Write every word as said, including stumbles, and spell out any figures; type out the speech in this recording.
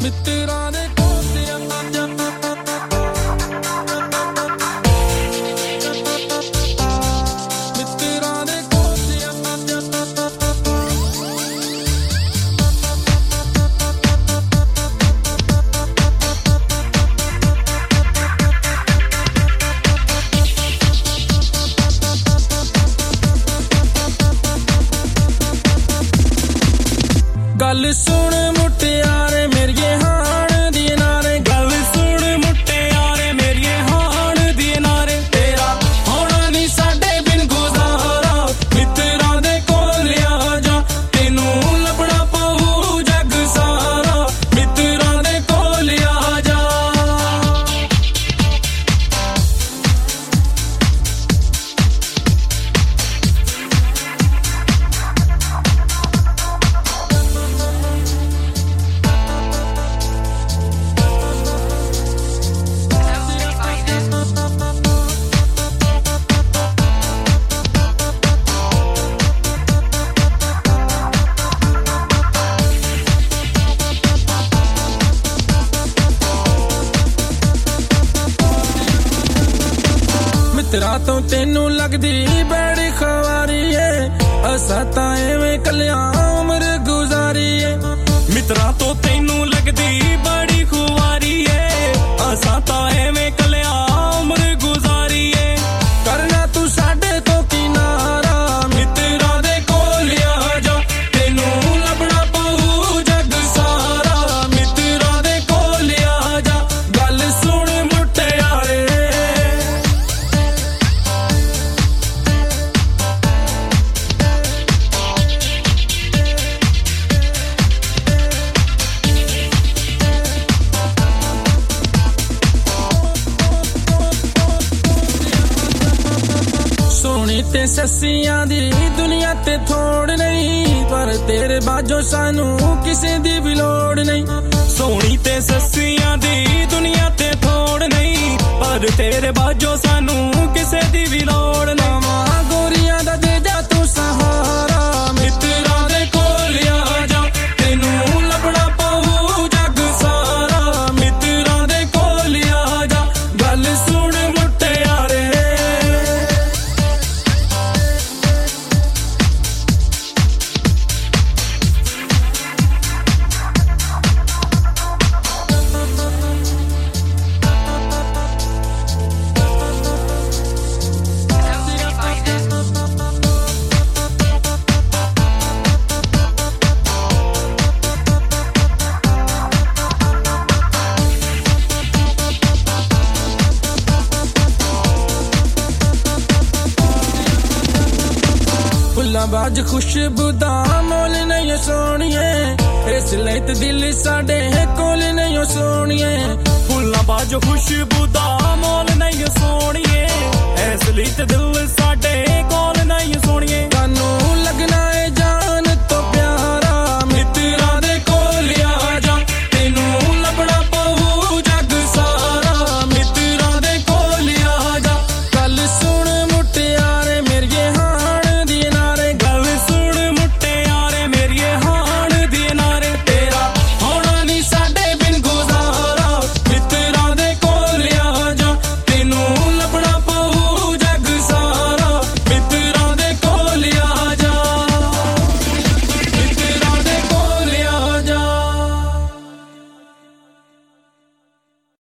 ਮਿੱਤਰਾਂ ਦੇ ਗੱਲ ਸੁਣ ਮੁਟਿਆਰੇ ਮੇਰੀਏ ਹਾਣ ਦੀ ਨਾਰੇ ਗੱਲ ਸੁਣ ਮੁਟਿਆਰੇ ਮੇਰੀਏ ਹਾਣ ਦੀ ਨਾਰੇ ਤੇਰਾ ਹੋਣਾ ਨਹੀਂ ਸਾਡੇ ਬਿਨ ਗੁਜ਼ਾਰਾ ਮਿੱਤਰਾਂ ਦੇ ਕੋਲ ਆ ਜਾ ਤੈਨੂੰ ਲੱਭਣਾ ਪਊ ਜੱਗ ਸਾਰਾ ਮਿੱਤਰਾਂ ਦੇ ਕੋਲ ਆ ਜਾ ਮਿੱਤਰਾਂ ਤੋਂ ਤੈਨੂੰ ਲੱਗਦੀ ਬੜੀ ਖਵਾਰੀ ਏ ਅਸਾਂ ਤਾਂ ਐਵੇਂ ਕੱਲਿਆਂ ਉਮਰ ਗੁਜ਼ਾਰੀ ਏ ਮਿੱਤਰਾਂ ਤੋਂ ਤੈਨੂੰ ਲੱਗਦੀ ਬੜੀ ਖੁਆਰੀ ਏ ਅਸਾਂ ਤਾਂ ਐਵੇਂ ਕੱਲਿਆਂ ਉਮਰ ਗੁਜ਼ਾਰੀ ਏ ਕਰਨਾ ਤੂੰ ਸਾਡੇ ਤੋਂ ਕਿਨਾਰਾ ਮਿੱਤਰਾਂ ਦੇ ਕੋਲ ਆ ਜਾ ਤੈਨੂੰ ਲੱਭਣਾ ਪਊ ਜੱਗ ਸਾਰਾ ਮਿੱਤਰਾਂ ਦੇ ਕੋਲ ਆ ਜਾ ਗੱਲ ਸੁਣ ਮੁਟਿਆਰੇ ਸੋਹਣੀ ਤੇ ਸੱਸੀਆਂ ਦੀ ਦੁਨੀਆ ਤੇ ਥੋੜ ਨਹੀਂ ਪਰ ਤੇਰੇ ਬਾਝੋਂ ਸਾਨੂੰ ਕਿਸੇ ਦੀ ਵੀ ਲੋੜ ਨਹੀਂ ਸੋਹਣੀ ਤੇ ਸੱਸੀਆਂ ਦੀ ਦੁਨੀਆ ਤੇ ਥੋੜ ਨਹੀਂ ਪਰ ਤੇਰੇ ਬਾਝੋਂ ਸਾਨੂੰ ਕਿਸੇ ਦੀ ਵੀ ਲੋੜ ਨਹੀਂ ਮਾਂ ਗੋਰੀਆਂ ਦਾ ਦੇ ਜਾ ਤੂੰ ਸਹਾਰਾ ਮਿੱਤਰਾਂ ਦੇ ਕੋਲ ਆ ਜਾ ਤੈਨੂੰ ਲੱਭਣਾ ਪਊ ਜੱਗ ਸਾਰਾ ਮਿੱਤਰਾਂ ਦੇ ਕੋਲ ਆ ਜਾ ਗੱਲ ਸੁਣ ਮੁਟਿਆਰੇ ਫੁੱਲਾਂ ਬਾਝ ਖੁਸ਼ਬੂ ਦਾ ਮੋਲ ਨਹੀਂ ਸੋਹਣੀਏ ਇਸ ਲਈ ਤੇ ਦਿਲ ਸਾਡੇ ਕੋਲ ਨਹੀਂ ਸੋਹਣੀਏ ਫੁੱਲਾਂ ਬਾਝ ਖੁਸ਼ਬੂ ਦਾ ਮੋਲ ਨਹੀਂ ਸੋਹਣੀਏ ਇਸ ਲਈ ਤੇ ਦਿਲ ਸਾਡੇ ਕੋਲ ਨਹੀਂ ਸੋਹਣੀਏ ਕਾਨੂੰ